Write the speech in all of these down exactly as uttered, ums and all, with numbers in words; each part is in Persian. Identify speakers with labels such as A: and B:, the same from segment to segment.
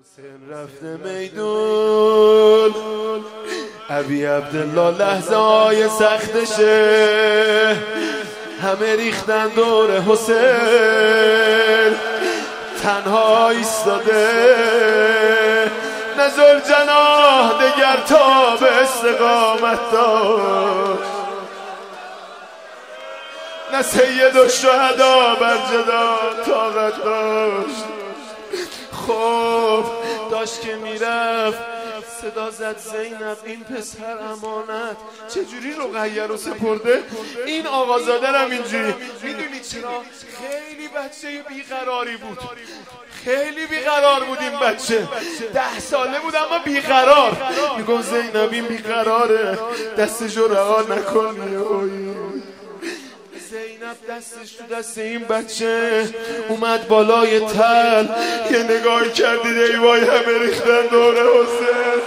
A: حسین رفته میدون، ابی عبدالله لحظه های سختشه، همه ریختن دور حسین، تنها ایستاده، نزل جناح دگر تا به استقامت داشت، نه سید الشهدا بر جدا طاقت داشت. خب داشت که میرفت صدا زد زینب این پسر امانت چجوری رقیه رو سپرده، این آقازاده هم اینجوری. میدونی چرا؟ خیلی بچه بیقراری بود، خیلی بیقرار بود این بچه، ده ساله بود اما بیقرار. میگم زینب این بیقراره، دستشو رها نکنی. زینب دستش تو دست این بچه اومد بالای تل، یه نگاهی کردید ای وای همه ریختن دور حسین،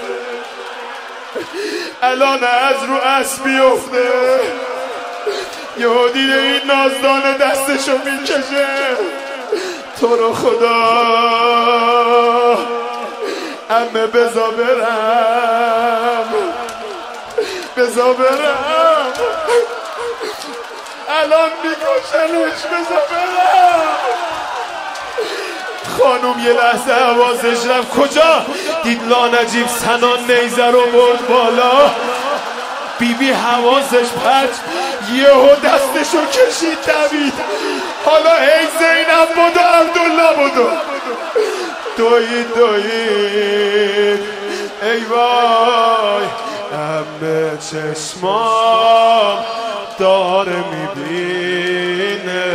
A: الان از رو اسب بیفته. یهو دیده این نازدانه دستشو میکشه، تو رو خدا عمه بزا برم، بزا برم، الان میکشنش، بزا برم. خانوم یه لحظه حواسش رفت کجا، دید لانجیب سنان نیزه رو برد بالا، بی بی حواسش پرچ، یهو دستشو کشید دوید. حالا ای زینب بودو عبدالله بودو، دوید دوید ای وای همه چشمام داره میبینه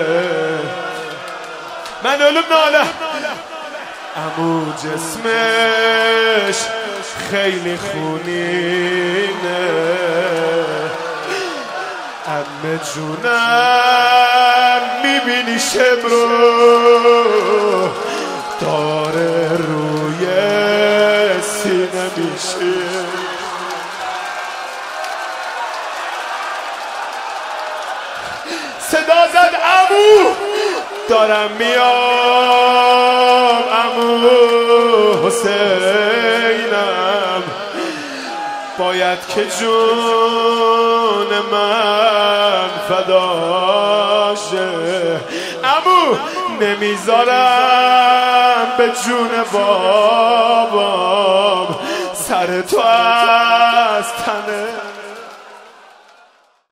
A: من علم ناله. امو جسمش خیلی خونینه، امه جونم میبینی شمرو داره روی سینه میشه. صدا زد عمو دارم میام، عمو حسینم باید که جون من فداشه، عمو نمیذارم به جون بابام سر تو از تنه